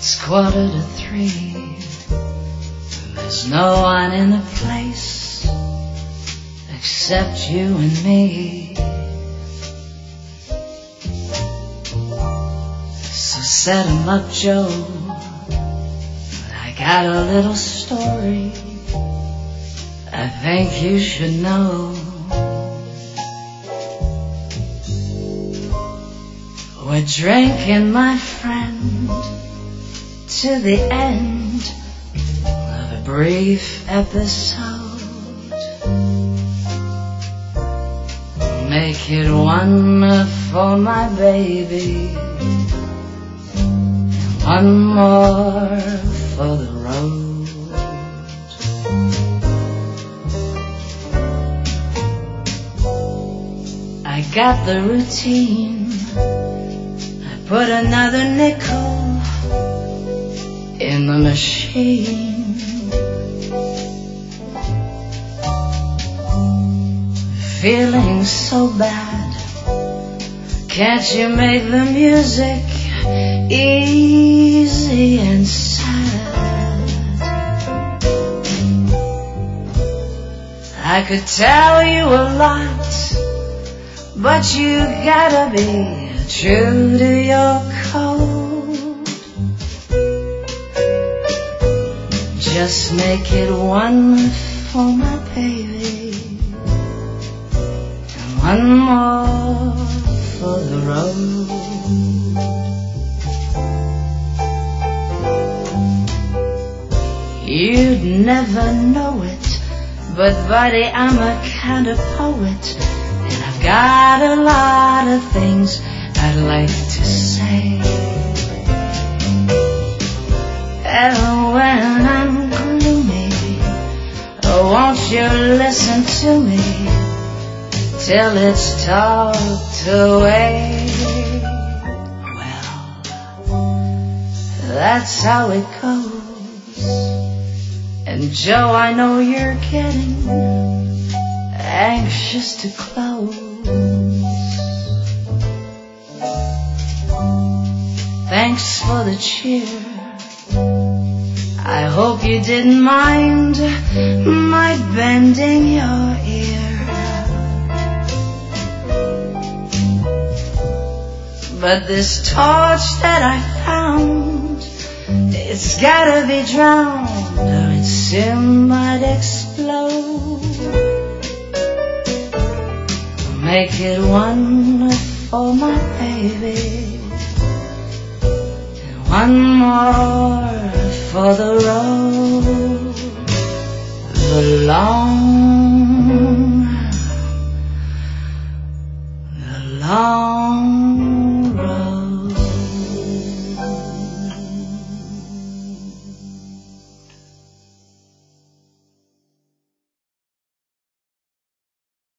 It's 2:45. There's no one in the place except you and me. So set 'em up, Joe. I got a little story I think you should know. We're drinking, my friend, to the end of a brief episode. Make it one for my baby, and one more for the road. I got the routine. Put another nickel in the machine. Feeling so bad, can't you make the music easy and sad? I could tell you a lot, but you gotta be true to your code. Just make it one for my baby, and one more for the road. You'd never know it, but buddy, I'm a kind of poet, and I've got a lot of things I'd like to say. And when I'm gloomy, oh, won't you listen to me till it's talked away? Well, that's how it goes. And Joe, I know you're getting anxious to close. Thanks for the cheer. I hope you didn't mind my bending your ear. But this torch that I found, it's gotta be drowned or it soon might explode. Make it one for my baby, one more for the road, the long